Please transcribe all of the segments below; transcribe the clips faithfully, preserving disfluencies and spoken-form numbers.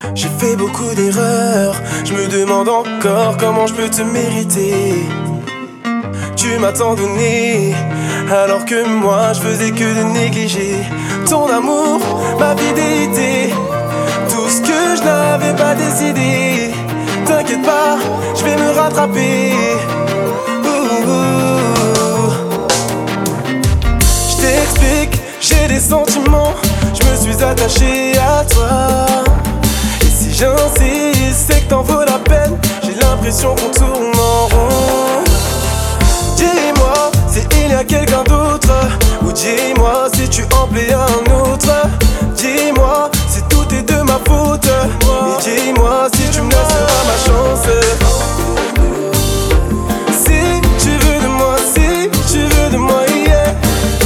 J'ai fait beaucoup d'erreurs, je me demande encore comment je peux te mériter. Tu m'as tant donné, alors que moi je faisais que de négliger ton amour, ma fidélité, tout ce que je n'avais pas décidé. T'inquiète pas, je vais me rattraper. Je t'explique, j'ai des sentiments, je me suis attaché à toi. Et si j'insiste, c'est que t'en vaut la peine. J'ai l'impression qu'on tourne en rond. Dis-moi s'il y a quelqu'un d'autre, ou dis-moi si tu en plais à un autre. Dis-moi si tout est de ma faute, et dis-moi si tu me laisseras ma chance. Si tu veux de moi, si tu veux de moi, yeah.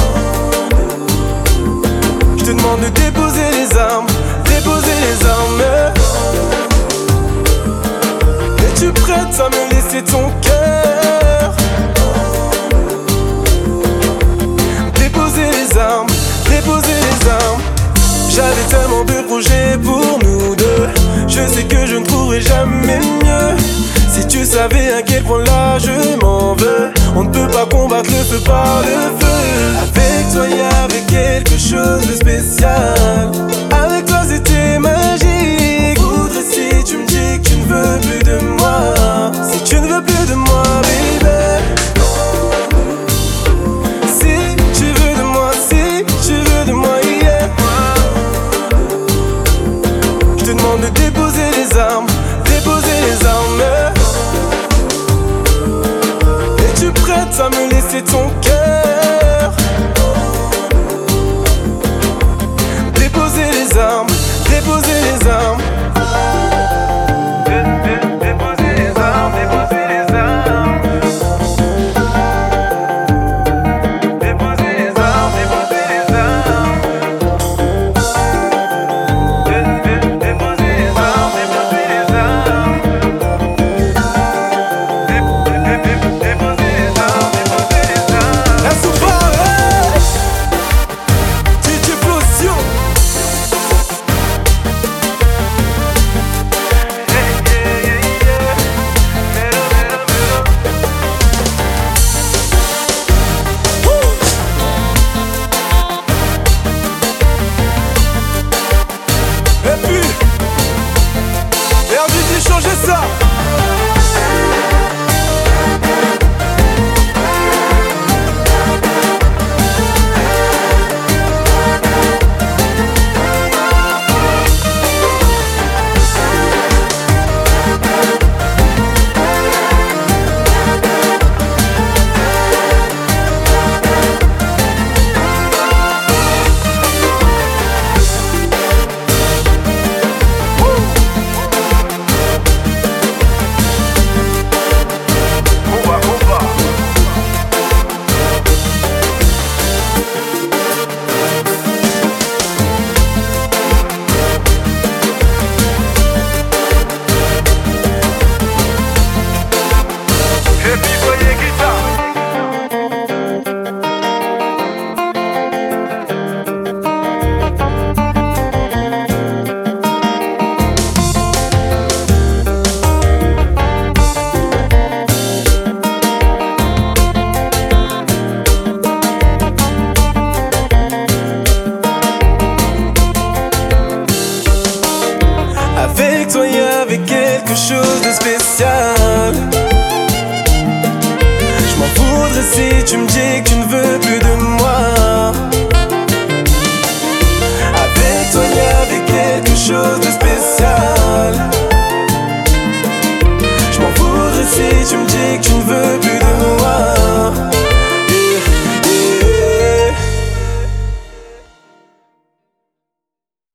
Je te demande de déposer les armes, déposer les armes. Es-tu prête à me laisser ton cœur? Déposer les armes, déposer les armes. J'avais tellement de projets pour nous deux. Je sais que je ne trouverai jamais mieux. Si tu savais à quel point là je m'en veux. On ne peut pas combattre le feu par le feu. Avec toi y avait quelque chose de spécial. Avec toi c'était magique. Voudrais si tu me dis que tu ne veux plus de moi. Si tu ne veux plus de moi, baby. Si tu veux de moi, si tu veux de moi, yeah. Je te demande de déposer les armes, déposer les armes. Es-tu prête à me laisser ton cœur? Déposer les armes, déposer les armes. Déposer les armes, déposer les armes. Déposer les armes, déposer les armes. Déposer les armes, déposer les armes. Déposer les armes, déposer les armes. La soirée, D J Flossio. Et puis, perdu d'y changer ça. Avec toi y avait quelque chose de spécial. Je m'en voudrais si tu me dis que tu ne veux plus de moi. Avec toi y avait quelque chose de spécial. Je m'en voudrais si tu me dis que tu ne veux